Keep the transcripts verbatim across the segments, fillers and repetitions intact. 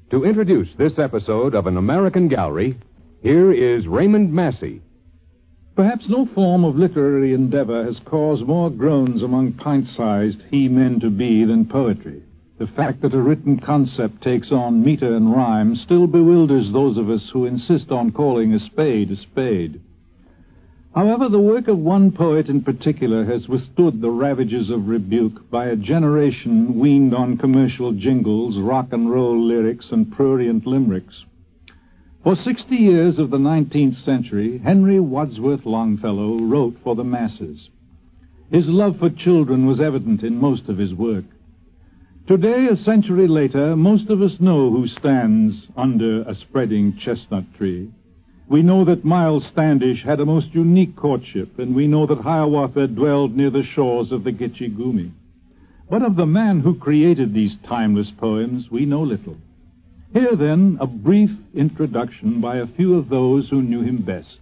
To introduce this episode of An American Gallery, here is Raymond Massey. Perhaps no form of literary endeavor has caused more groans among pint-sized he-men-to-be than poetry. The fact that a written concept takes on meter and rhyme still bewilders those of us who insist on calling a spade a spade. However, the work of one poet in particular has withstood the ravages of rebuke by a generation weaned on commercial jingles, rock and roll lyrics, and prurient limericks. For sixty years of the nineteenth century, Henry Wadsworth Longfellow wrote for the masses. His love for children was evident in most of his work. Today, a century later, most of us know who stands under a spreading chestnut tree. We know that Miles Standish had a most unique courtship, and we know that Hiawatha dwelled near the shores of the Gitche Gumee. But of the man who created these timeless poems, we know little. Here, then, a brief introduction by a few of those who knew him best.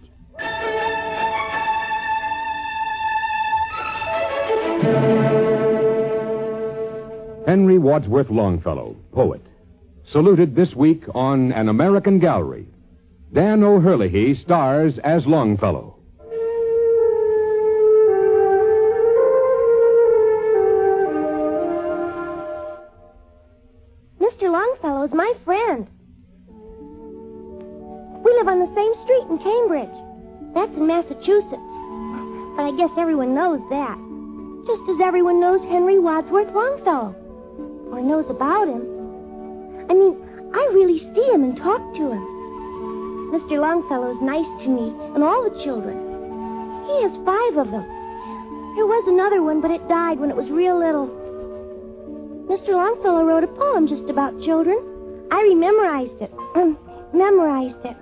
Henry Wadsworth Longfellow, poet. Saluted this week on An American Gallery. Dan O'Herlihy stars as Longfellow. Mister Longfellow is my friend. We live on the same street in Cambridge. That's in Massachusetts. But I guess everyone knows that. Just as everyone knows Henry Wadsworth Longfellow. Or knows about him. I mean, I really see him and talk to him. Mister Longfellow's nice to me and all the children. He has five of them. There was another one, but it died when it was real little. Mister Longfellow wrote a poem just about children. I rememorized it. Memorized it.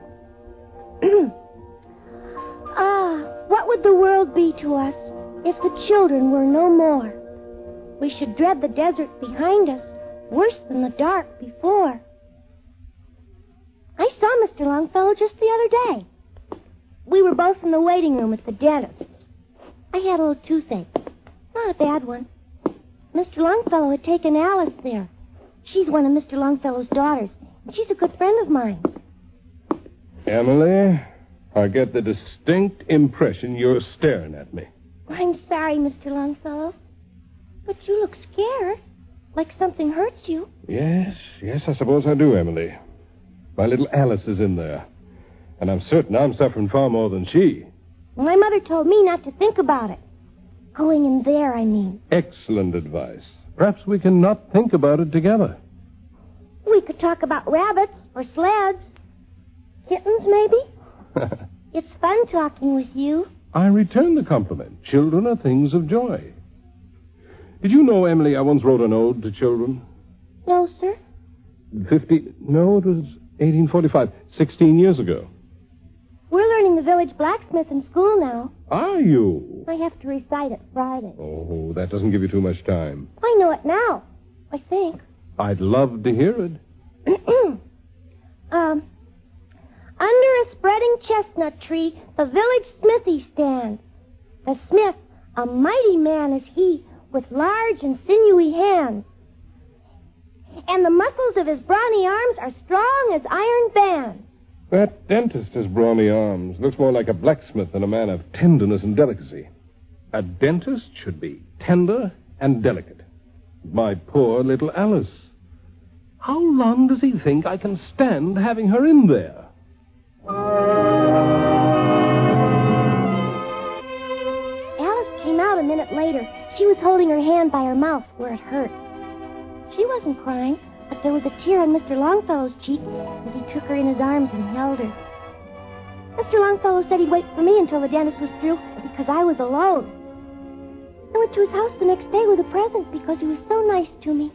Ah, what would the world be to us if the children were no more? We should dread the desert behind us, worse than the dark before. I saw Mister Longfellow just the other day. We were both in the waiting room at the dentist's. I had a little toothache. Not a bad one. Mister Longfellow had taken Alice there. She's one of Mister Longfellow's daughters, and she's a good friend of mine. Emily, I get the distinct impression you're staring at me. I'm sorry, Mister Longfellow. But you look scared, like something hurts you. Yes, yes, I suppose I do, Emily. My little Alice is in there, and I'm certain I'm suffering far more than she. Well, my mother told me not to think about it. Going in there, I mean. Excellent advice. Perhaps we can not think about it together. We could talk about rabbits or sleds. Kittens, maybe? It's fun talking with you. I return the compliment. Children are things of joy. Did you know, Emily, I once wrote an ode to children? No, sir. Fifty... No, it was eighteen forty-five. Sixteen years ago. We're learning the village blacksmith in school now. Are you? I have to recite it Friday. Oh, that doesn't give you too much time. I know it now, I think. I'd love to hear it. um, under a spreading chestnut tree, the village smithy stands. The smith, a mighty man is he, with large and sinewy hands. And the muscles of his brawny arms are strong as iron bands. That dentist has brawny arms. Looks more like a blacksmith than a man of tenderness and delicacy. A dentist should be tender and delicate. My poor little Alice. How long does he think I can stand having her in there? Alice came out a minute later. She was holding her hand by her mouth where it hurt. She wasn't crying, but there was a tear on Mister Longfellow's cheek as he took her in his arms and held her. Mister Longfellow said he'd wait for me until the dentist was through because I was alone. I went to his house the next day with a present because he was so nice to me.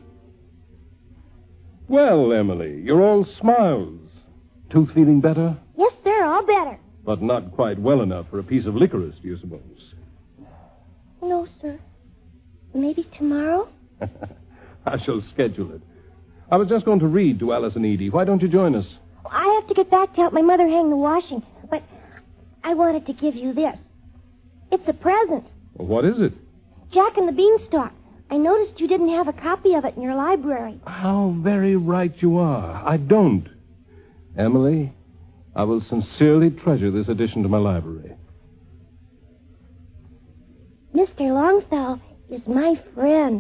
Well, Emily, you're all smiles. Tooth feeling better? Yes, sir, all better. But not quite well enough for a piece of licorice, do you suppose? No, sir. Maybe tomorrow? I shall schedule it. I was just going to read to Alice and Edie. Why don't you join us? I have to get back to help my mother hang the washing, but I wanted to give you this. It's a present. Well, what is it? Jack and the Beanstalk. I noticed you didn't have a copy of it in your library. How very right you are. I don't. Emily, I will sincerely treasure this addition to my library. Mister Longfellow is my friend.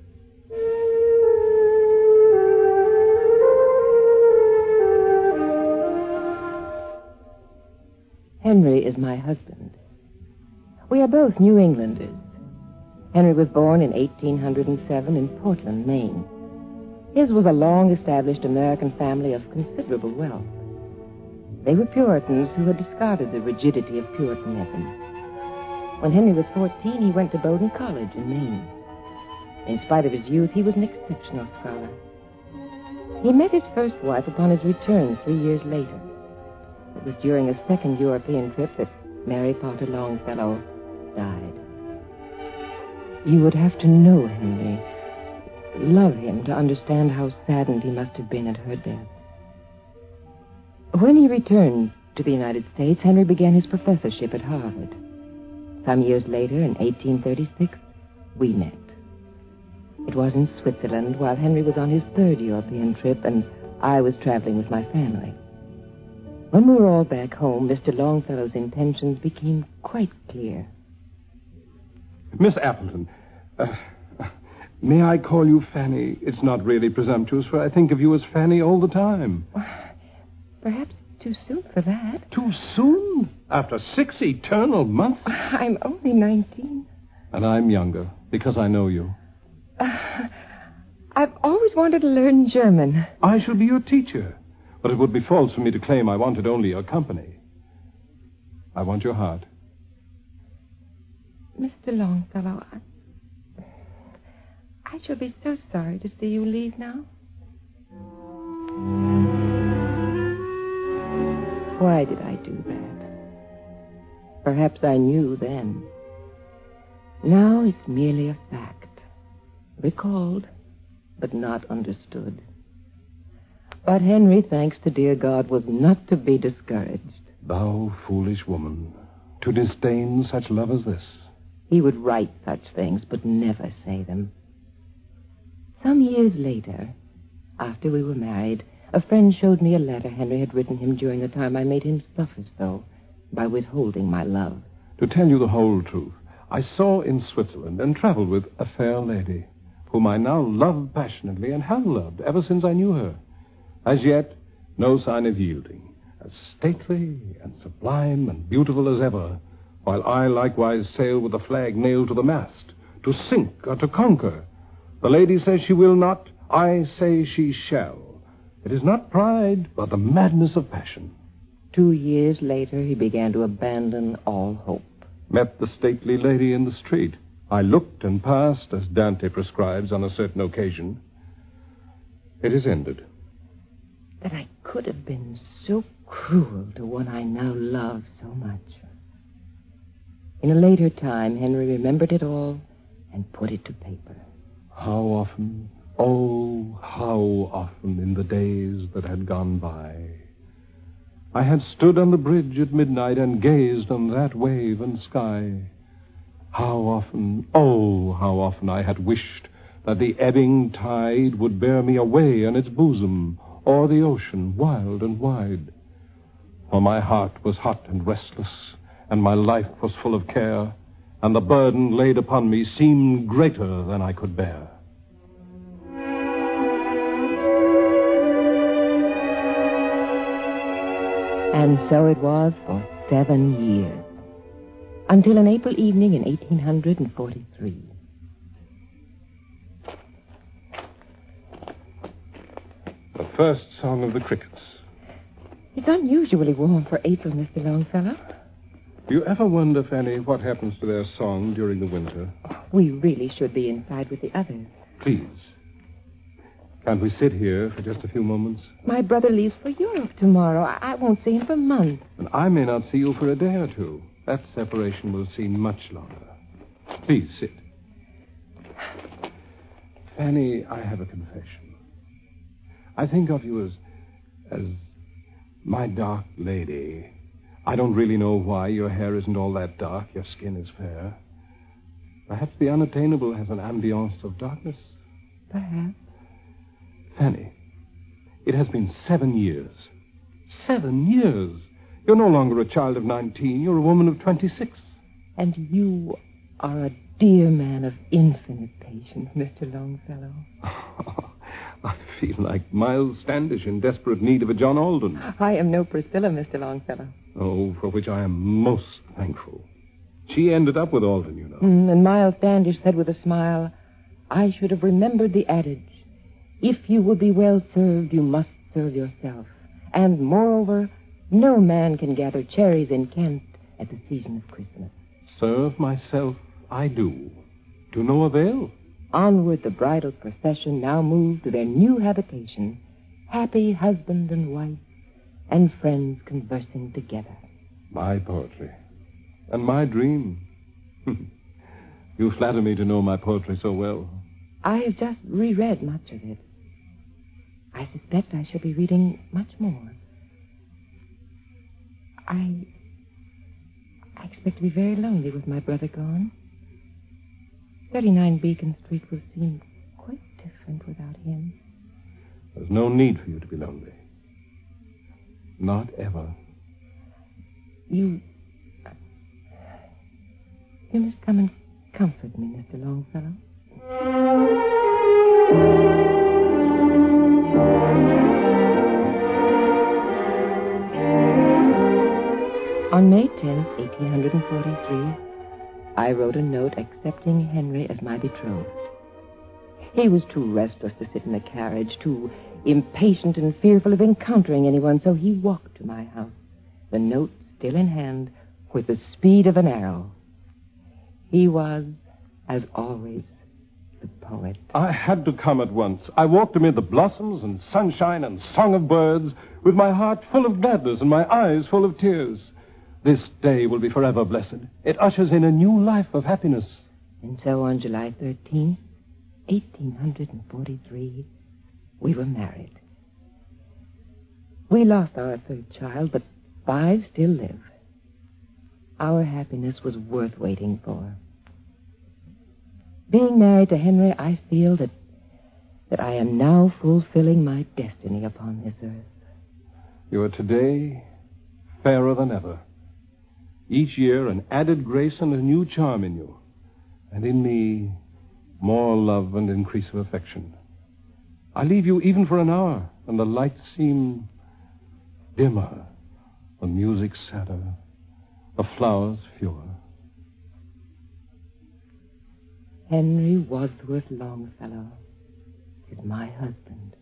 Henry is my husband. We are both New Englanders. Henry was born in eighteen oh seven in Portland, Maine. His was a long-established American family of considerable wealth. They were Puritans who had discarded the rigidity of Puritanism. When Henry was fourteen, he went to Bowdoin College in Maine. In spite of his youth, he was an exceptional scholar. He met his first wife upon his return three years later. It was during a second European trip that Mary Potter Longfellow died. You would have to know Henry, love him, to understand how saddened he must have been at her death. When he returned to the United States, Henry began his professorship at Harvard. Some years later, in eighteen thirty-six, we met. It was in Switzerland while Henry was on his third European trip and I was traveling with my family. When we were all back home, Mister Longfellow's intentions became quite clear. Miss Appleton, uh, may I call you Fanny? It's not really presumptuous, for I think of you as Fanny all the time. Perhaps too soon for that. Too soon? After six eternal months? I'm only nineteen. And I'm younger, because I know you. Uh, I've always wanted to learn German. I shall be your teacher. But it would be false for me to claim I wanted only your company. I want your heart. Mister Longfellow, I, I shall be so sorry to see you leave now. Why did I do that? Perhaps I knew then. Now it's merely a fact. Recalled, but not understood. But Henry, thanks to dear God, was not to be discouraged. Thou foolish woman, to disdain such love as this. He would write such things, but never say them. Some years later, after we were married, a friend showed me a letter Henry had written him during the time I made him suffer so by withholding my love. To tell you the whole truth, I saw in Switzerland and traveled with a fair lady, whom I now love passionately and have loved ever since I knew her. As yet, no sign of yielding, as stately and sublime and beautiful as ever, while I likewise sail with the flag nailed to the mast, to sink or to conquer. The lady says she will not, I say she shall. It is not pride, but the madness of passion. Two years later, he began to abandon all hope. Met the stately lady in the street. I looked and passed, as Dante prescribes on a certain occasion. It is ended. That I could have been so cruel to one I now love so much. In a later time, Henry remembered it all and put it to paper. How often, oh, how often in the days that had gone by, I had stood on the bridge at midnight and gazed on that wave and sky. How often, oh, how often I had wished that the ebbing tide would bear me away on its bosom, or the ocean, wild and wide. For my heart was hot and restless, and my life was full of care, and the burden laid upon me seemed greater than I could bear. And so it was for seven years, until an April evening in eighteen forty-three. The first song of the crickets. It's unusually warm for April, Mister Longfellow. Do you ever wonder, Fanny, what happens to their song during the winter? We really should be inside with the others. Please. Can't we sit here for just a few moments? My brother leaves for Europe tomorrow. I, I won't see him for months. And I may not see you for a day or two. That separation will seem much longer. Please sit. Fanny, I have a confession. I think of you as, as my dark lady. I don't really know why your hair isn't all that dark. Your skin is fair. Perhaps the unattainable has an ambiance of darkness. Perhaps. Fanny, it has been seven years. Seven years. You're no longer a child of nineteen. You're a woman of twenty-six. And you are a dear man of infinite patience, Mister Longfellow. I feel like Miles Standish in desperate need of a John Alden. I am no Priscilla, Mister Longfellow. Oh, for which I am most thankful. She ended up with Alden, you know. Mm, and Miles Standish said with a smile, I should have remembered the adage, if you would be well served, you must serve yourself. And moreover, no man can gather cherries in Kent at the season of Christmas. Serve myself I do. To no avail. Onward the bridal procession now moved to their new habitation, happy husband and wife, and friends conversing together. My poetry. And my dream. You flatter me to know my poetry so well. I have just reread much of it. I suspect I shall be reading much more. I... I expect to be very lonely with my brother gone. thirty-nine Beacon Street will seem quite different without him. There's no need for you to be lonely. Not ever. You... You must come and comfort me, Mister Longfellow. On May tenth, eighteen forty-three, I wrote a note accepting Henry as my betrothed. He was too restless to sit in a carriage, too impatient and fearful of encountering anyone, so he walked to my house, the note still in hand, with the speed of an arrow. He was, as always, the poet. I had to come at once. I walked amid the blossoms and sunshine and song of birds, with my heart full of gladness and my eyes full of tears. This day will be forever blessed. It ushers in a new life of happiness. And so on July thirteenth, eighteen forty-three, we were married. We lost our third child, but five still live. Our happiness was worth waiting for. Being married to Henry, I feel that that I am now fulfilling my destiny upon this earth. You are today fairer than ever. Each year an added grace and a new charm in you. And in me, more love and increase of affection. I leave you even for an hour, and the lights seem dimmer, the music sadder, the flowers fewer. Henry Wadsworth Longfellow is my husband.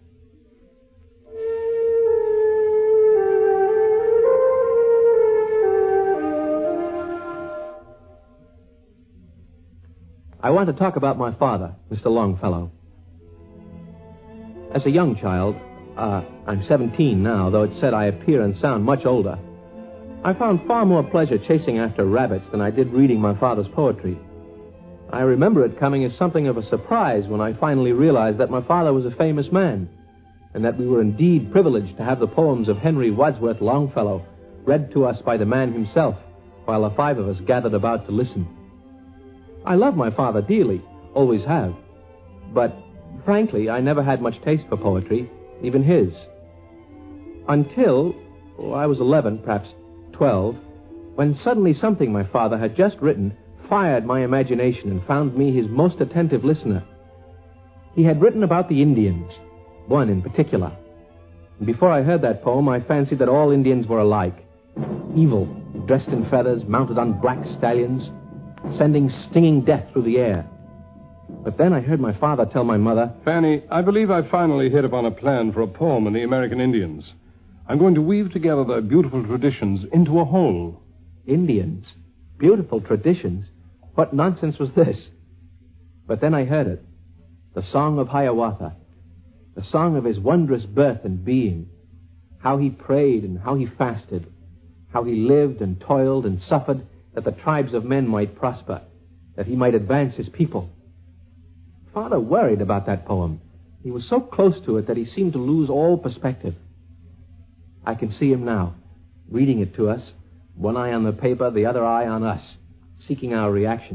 I want to talk about my father, Mister Longfellow. As a young child, uh, I'm seventeen now, though it's said I appear and sound much older, I found far more pleasure chasing after rabbits than I did reading my father's poetry. I remember it coming as something of a surprise when I finally realized that my father was a famous man, and that we were indeed privileged to have the poems of Henry Wadsworth Longfellow read to us by the man himself, while the five of us gathered about to listen. I love my father dearly, always have, but frankly, I never had much taste for poetry, even his. Until, oh, I was eleven, perhaps twelve, when suddenly something my father had just written fired my imagination and found me his most attentive listener. He had written about the Indians, one in particular. And before I heard that poem, I fancied that all Indians were alike. Evil, dressed in feathers, mounted on black stallions, sending stinging death through the air. But then I heard my father tell my mother, Fanny, I believe I finally hit upon a plan for a poem on the American Indians. I'm going to weave together their beautiful traditions into a whole. Indians? Beautiful traditions? What nonsense was this? But then I heard it. The song of Hiawatha. The song of his wondrous birth and being. How he prayed and how he fasted. How he lived and toiled and suffered that the tribes of men might prosper, that he might advance his people. Father worried about that poem. He was so close to it that he seemed to lose all perspective. I can see him now, reading it to us, one eye on the paper, the other eye on us, seeking our reactions.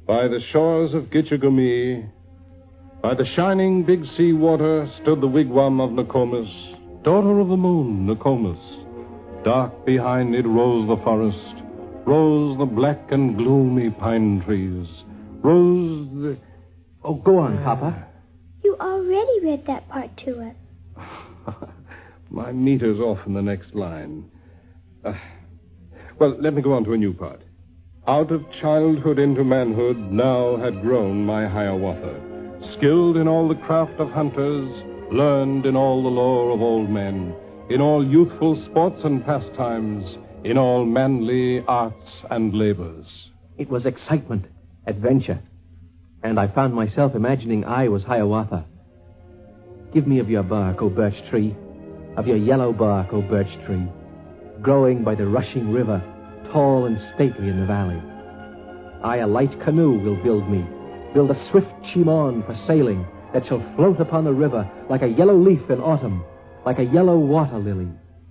By the shores of Gitchagumee, by the shining big sea water, stood the wigwam of Nokomis, daughter of the moon, Nokomis. Dark behind it rose the forest, rose the black and gloomy pine trees, rose the... Oh, go on, Papa. You already read that part to us. My meter's off in the next line. Uh, well, let me go on to a new part. Out of childhood into manhood now had grown my Hiawatha, skilled in all the craft of hunters, learned in all the lore of old men, in all youthful sports and pastimes, in all manly arts and labors. It was excitement, adventure, and I found myself imagining I was Hiawatha. Give me of your bark, O birch tree, of your yellow bark, O birch tree, growing by the rushing river, tall and stately in the valley. I a light canoe will build me, build a swift chimon for sailing, that shall float upon the river like a yellow leaf in autumn, like a yellow water lily.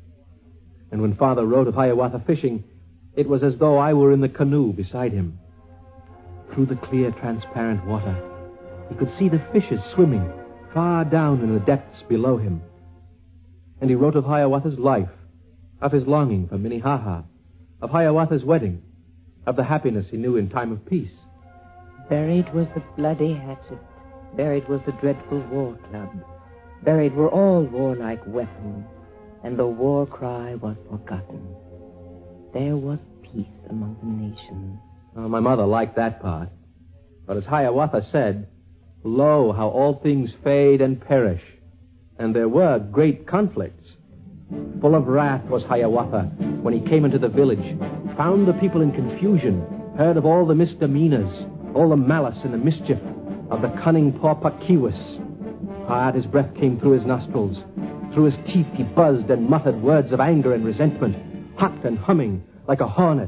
And when Father wrote of Hiawatha fishing, it was as though I were in the canoe beside him. Through the clear, transparent water, he could see the fishes swimming far down in the depths below him. And he wrote of Hiawatha's life, of his longing for Minnehaha, of Hiawatha's wedding, of the happiness he knew in time of peace. Buried was the bloody hatchet, buried was the dreadful war club, buried were all warlike weapons, and the war cry was forgotten. There was peace among the nations. Oh, my mother liked that part. But as Hiawatha said, lo, how all things fade and perish. And there were great conflicts. Full of wrath was Hiawatha when he came into the village, found the people in confusion, heard of all the misdemeanors, all the malice and the mischief of the cunning Pauper Kewis. Hard his breath came through his nostrils. Through his teeth he buzzed and muttered words of anger and resentment, hot and humming like a hornet.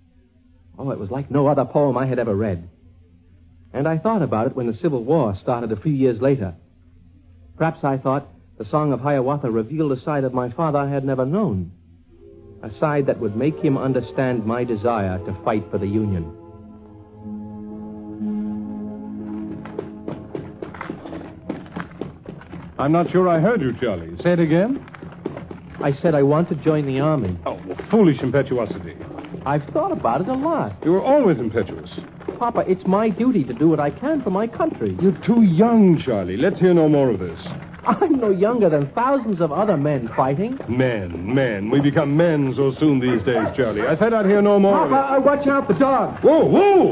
Oh, it was like no other poem I had ever read. And I thought about it when the Civil War started a few years later. Perhaps I thought the Song of Hiawatha revealed a side of my father I had never known, a side that would make him understand my desire to fight for the Union. I'm not sure I heard you, Charlie. Say it again. I said I want to join the Army. Oh, foolish impetuosity. I've thought about it a lot. You were always impetuous. Papa, it's my duty to do what I can for my country. You're too young, Charlie. Let's hear no more of this. I'm no younger than thousands of other men fighting. Men, men. We become men so soon these days, Charlie. I said I'd hear no more of it. Papa, uh, watch out, the dog. Whoa, whoa!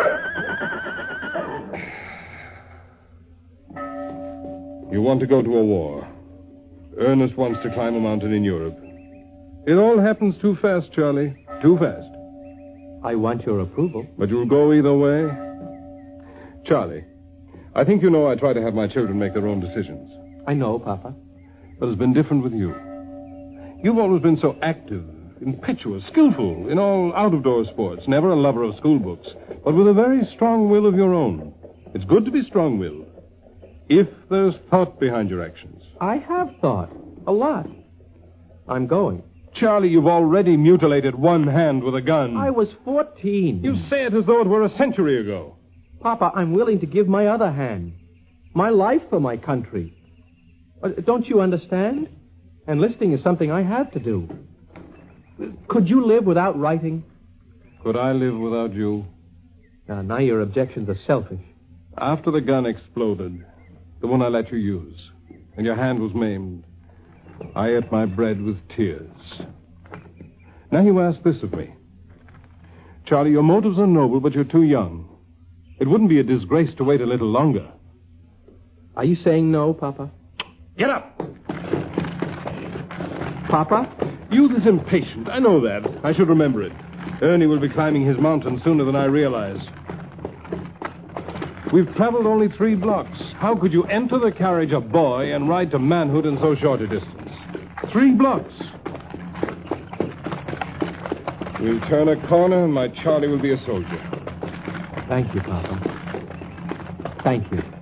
You want to go to a war. Ernest wants to climb a mountain in Europe. It all happens too fast, Charlie. Too fast. I want your approval. But you'll go either way? Charlie, I think you know I try to have my children make their own decisions. I know, Papa. But it's been different with you. You've always been so active, impetuous, skillful in all out-of-door sports, never a lover of school books, but with a very strong will of your own. It's good to be strong-willed, if there's thought behind your actions. I have thought. A lot. I'm going. Charlie, you've already mutilated one hand with a gun. I was fourteen. You say it as though it were a century ago. Papa, I'm willing to give my other hand. My life for my country. Uh, don't you understand? Enlisting is something I have to do. Could you live without writing? Could I live without you? Now, now your objections are selfish. After the gun exploded, the one I let you use, and your hand was maimed, I ate my bread with tears. Now you ask this of me. Charlie, your motives are noble, but you're too young. It wouldn't be a disgrace to wait a little longer. Are you saying no, Papa? Get up! Papa? Youth is impatient. I know that. I should remember it. Ernie will be climbing his mountain sooner than I realize. We've traveled only three blocks. How could you enter the carriage a boy and ride to manhood in so short a distance? Three blocks. We'll turn a corner and my Charlie will be a soldier. Thank you, Papa. Thank you.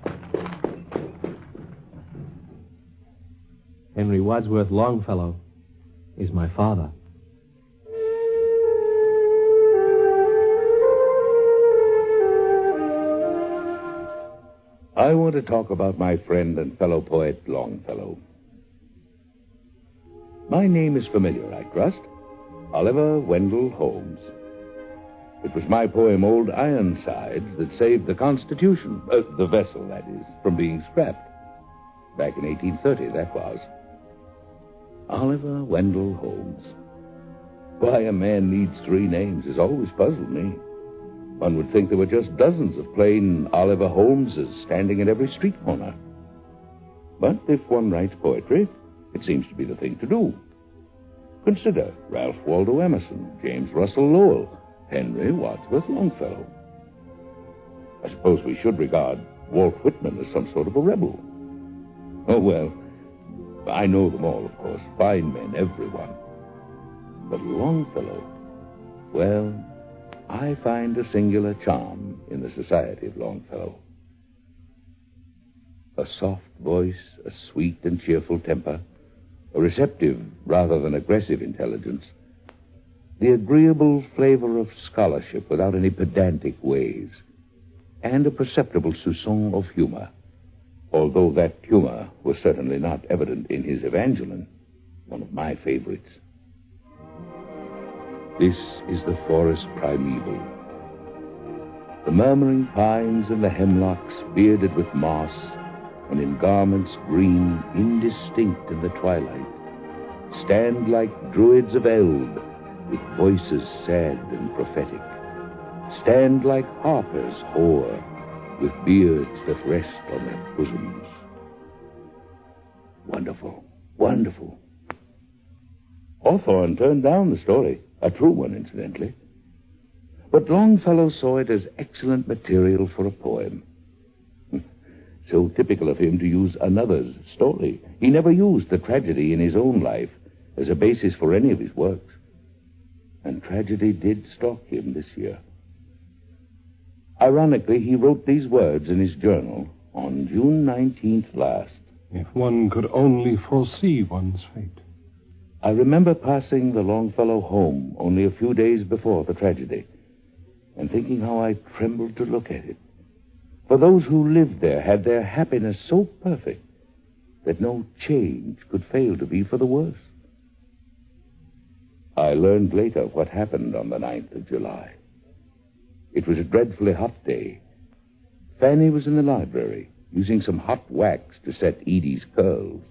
Henry Wadsworth Longfellow is my father. I want to talk about my friend and fellow poet, Longfellow. My name is familiar, I trust. Oliver Wendell Holmes. It was my poem, Old Ironsides, that saved the Constitution, uh, the vessel, that is, from being scrapped. Back in eighteen thirty, that was. Oliver Wendell Holmes. Why a man needs three names has always puzzled me. One would think there were just dozens of plain Oliver Holmeses standing at every street corner. But if one writes poetry, it seems to be the thing to do. Consider Ralph Waldo Emerson, James Russell Lowell, Henry Wadsworth Longfellow. I suppose we should regard Walt Whitman as some sort of a rebel. Oh, well, I know them all, of course. Fine men, everyone. But Longfellow, well, I find a singular charm in the society of Longfellow. A soft voice, a sweet and cheerful temper, a receptive rather than aggressive intelligence, the agreeable flavor of scholarship without any pedantic ways, and a perceptible soupçon of humor, although that humor was certainly not evident in his Evangeline, one of my favorites. This is the forest primeval. The murmuring pines and the hemlocks, bearded with moss, and in garments green, indistinct in the twilight, stand like druids of eld, with voices sad and prophetic, stand like harpers hoar, with beards that rest on their bosoms. Wonderful, wonderful. Hawthorne turned down the story, a true one, incidentally. But Longfellow saw it as excellent material for a poem. So typical of him to use another's story. He never used the tragedy in his own life as a basis for any of his works. And tragedy did stalk him this year. Ironically, he wrote these words in his journal on June nineteenth last. If one could only foresee one's fate. I remember passing the Longfellow home only a few days before the tragedy, and thinking how I trembled to look at it. For those who lived there had their happiness so perfect that no change could fail to be for the worse. I learned later what happened on the ninth of July. It was a dreadfully hot day. Fanny was in the library, using some hot wax to set Edie's curls.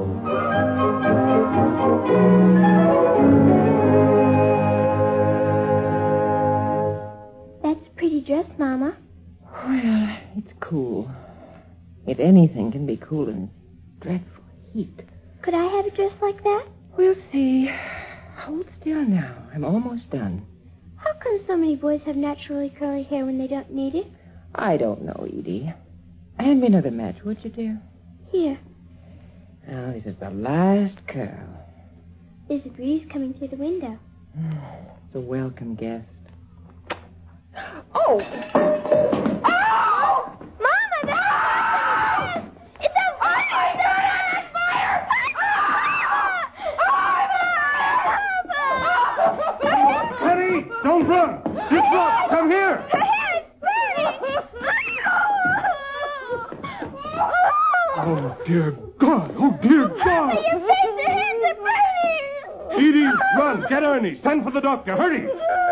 That's a pretty dress, Mama. Well, it's cool. If anything can be cool in dreadful heat. Could I have a dress like that? We'll see. Hold still now. I'm almost done. How come so many boys have naturally curly hair when they don't need it? I don't know, Edie. Hand me another match, would you, dear? Here. Now, this is the last curl. There's a breeze coming through the window. It's a welcome guest. Oh! Oh! Mama, no! It's on fire! It's on fire! Penny, don't run! It's Rock, come here! Oh, dear God! Oh, dear God! Your face, your hands are burning! Edie, run! Get Ernie! Send for the doctor! Hurry!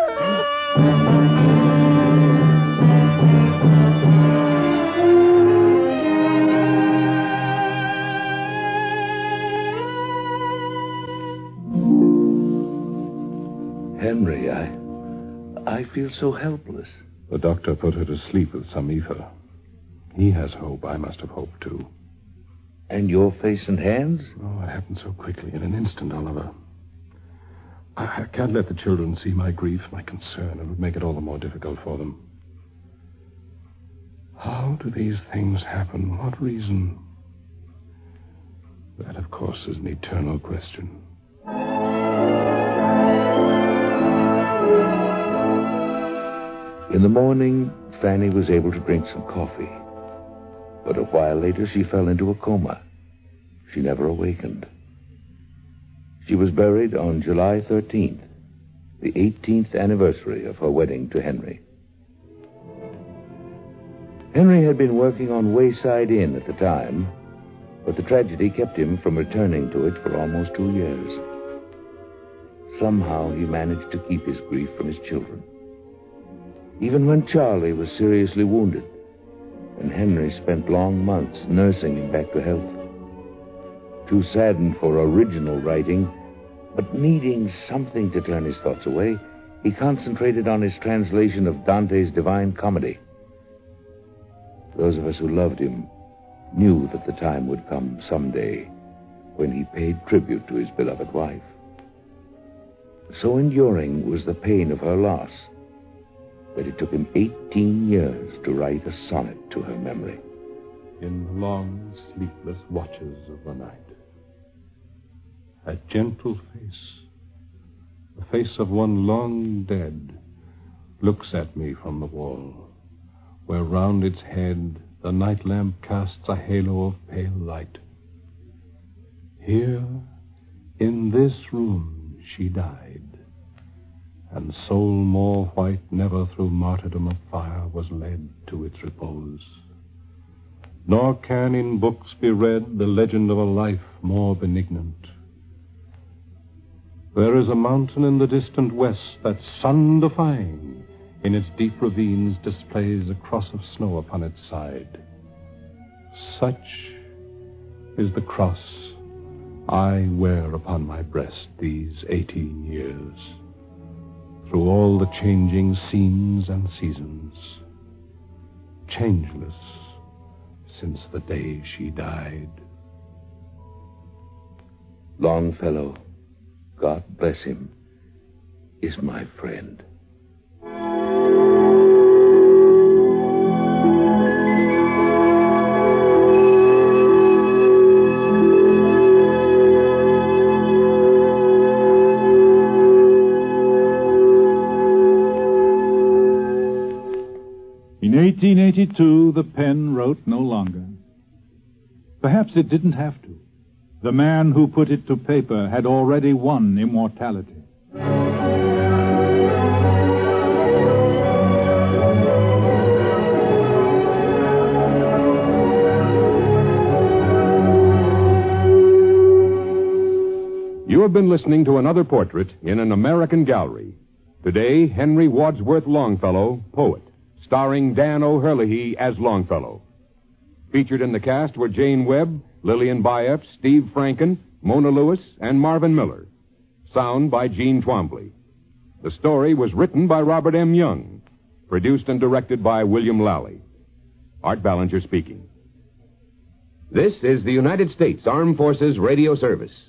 Henry, I... I feel so helpless. The doctor put her to sleep with some ether. He has hope. I must have hope, too. And your face and hands? Oh, it happened so quickly, in an instant, Oliver. I, I can't let the children see my grief, my concern. It would make it all the more difficult for them. How do these things happen? What reason? That, of course, is an eternal question. In the morning, Fanny was able to drink some coffee. But a while later, she fell into a coma. She never awakened. She was buried on July thirteenth, the eighteenth anniversary of her wedding to Henry. Henry had been working on Wayside Inn at the time, but the tragedy kept him from returning to it for almost two years. Somehow he managed to keep his grief from his children. Even when Charlie was seriously wounded, and Henry spent long months nursing him back to health. Too saddened for original writing, but needing something to turn his thoughts away, he concentrated on his translation of Dante's Divine Comedy. Those of us who loved him knew that the time would come someday when he paid tribute to his beloved wife. So enduring was the pain of her loss that it took him eighteen years to write a sonnet to her memory. In the long, sleepless watches of the night, a gentle face, the face of one long dead, looks at me from the wall, where round its head the night lamp casts a halo of pale light. Here, in this room, she died, and soul more white never through martyrdom of fire was led to its repose. Nor can in books be read the legend of a life more benignant. There is a mountain in the distant west that, sun-defying, in its deep ravines displays a cross of snow upon its side. Such is the cross I wear upon my breast these eighteen years, through all the changing scenes and seasons, changeless since the day she died. Longfellow, God bless him, is my friend. In eighteen eighty-two, the pen wrote no longer. Perhaps it didn't have to. The man who put it to paper had already won immortality. You have been listening to another portrait in An American Gallery. Today, Henry Wadsworth Longfellow, poet, starring Dan O'Herlihy as Longfellow. Featured in the cast were Jane Webb, Lillian Bayef, Steve Franken, Mona Lewis, and Marvin Miller. Sound by Gene Twombly. The story was written by Robert M. Young. Produced and directed by William Lally. Art Ballinger speaking. This is the United States Armed Forces Radio Service.